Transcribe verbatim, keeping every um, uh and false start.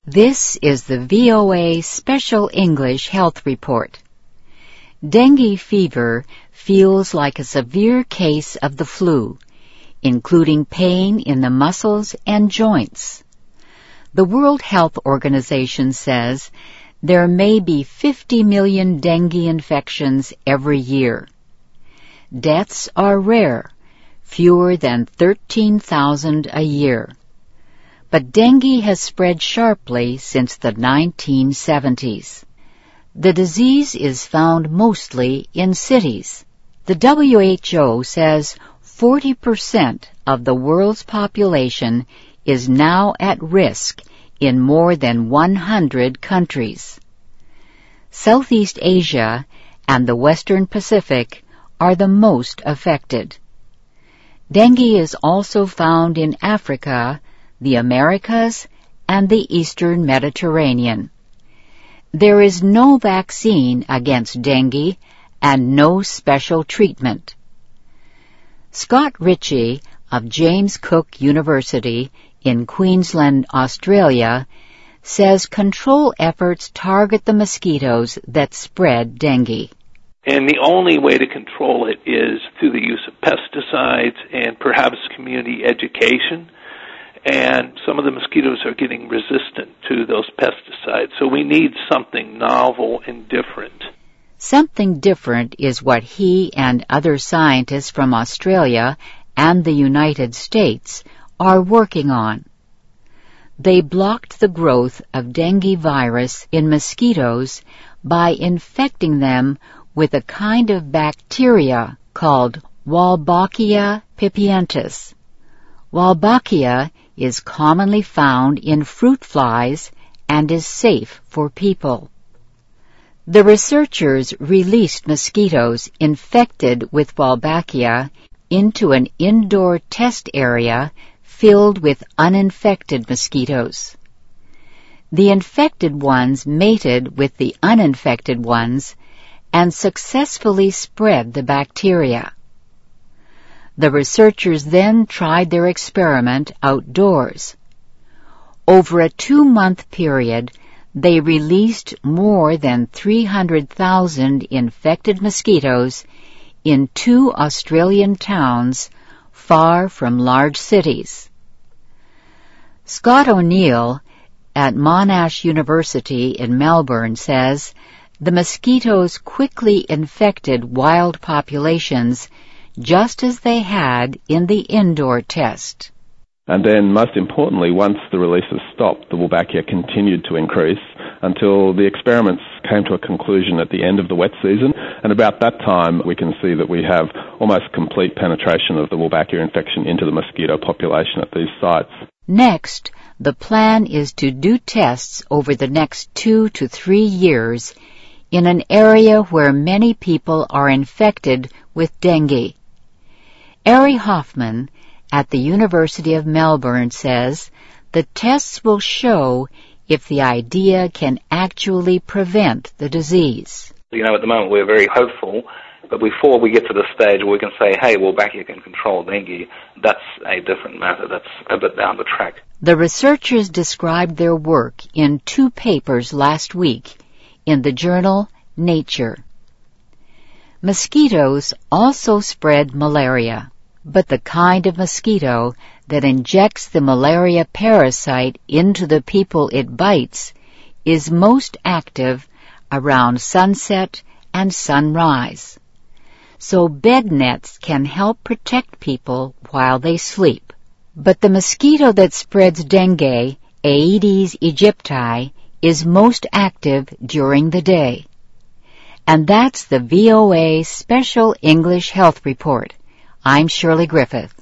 This is the V O A Special English Health Report. Dengue fever feels like a severe case of the flu, including pain in the muscles and joints. The World Health Organization says there may be fifty million dengue infections every year. Deaths are rare, fewer than thirteen thousand a year. But dengue has spread sharply since the nineteen seventies. The disease is found mostly in cities. The W H O says forty percent of the world's population is now at risk in more than one hundred countries. Southeast Asia and the Western Pacific are the most affected. Dengue is also found in Africa, the Americas, and the Eastern Mediterranean. There is no vaccine against dengue and no special treatment. Scott Ritchie of James Cook University in Queensland, Australia, says control efforts target the mosquitoes that spread dengue. And the only way to control it is through the use of pesticides and perhaps community education. And some of the mosquitoes are getting resistant to those pesticides. So we need something novel and different. Something different is what he and other scientists from Australia and the United States are working on. They blocked the growth of dengue virus in mosquitoes by infecting them with a kind of bacteria called Wolbachia pipientis. Wolbachia is commonly found in fruit flies and is safe for people. The researchers released mosquitoes infected with Wolbachia into an indoor test area filled with uninfected mosquitoes. The infected ones mated with the uninfected ones and successfully spread the bacteria. The researchers then tried their experiment outdoors. Over a two-month period, they released more than three hundred thousand infected mosquitoes in two Australian towns far from large cities. Scott O'Neill at Monash University in Melbourne says the mosquitoes quickly infected wild populations just as they had in the indoor test. And then, most importantly, once the releases stopped, the Wolbachia continued to increase until the experiments came to a conclusion at the end of the wet season. And about that time, we can see that we have almost complete penetration of the Wolbachia infection into the mosquito population at these sites. Next, the plan is to do tests over the next two to three years in an area where many people are infected with dengue. Ari Hoffman at the University of Melbourne says the tests will show if the idea can actually prevent the disease. You know, at the moment we're very hopeful, but before we get to the stage where we can say, hey, Wolbachia can control dengue, that's a different matter. That's a bit down the track. The researchers described their work in two papers last week in the journal Nature. Mosquitoes also spread malaria, but the kind of mosquito that injects the malaria parasite into the people it bites is most active around sunset and sunrise. So bed nets can help protect people while they sleep. But the mosquito that spreads dengue, Aedes aegypti, is most active during the day. And that's the V O A Special English Health Report. I'm Shirley Griffith.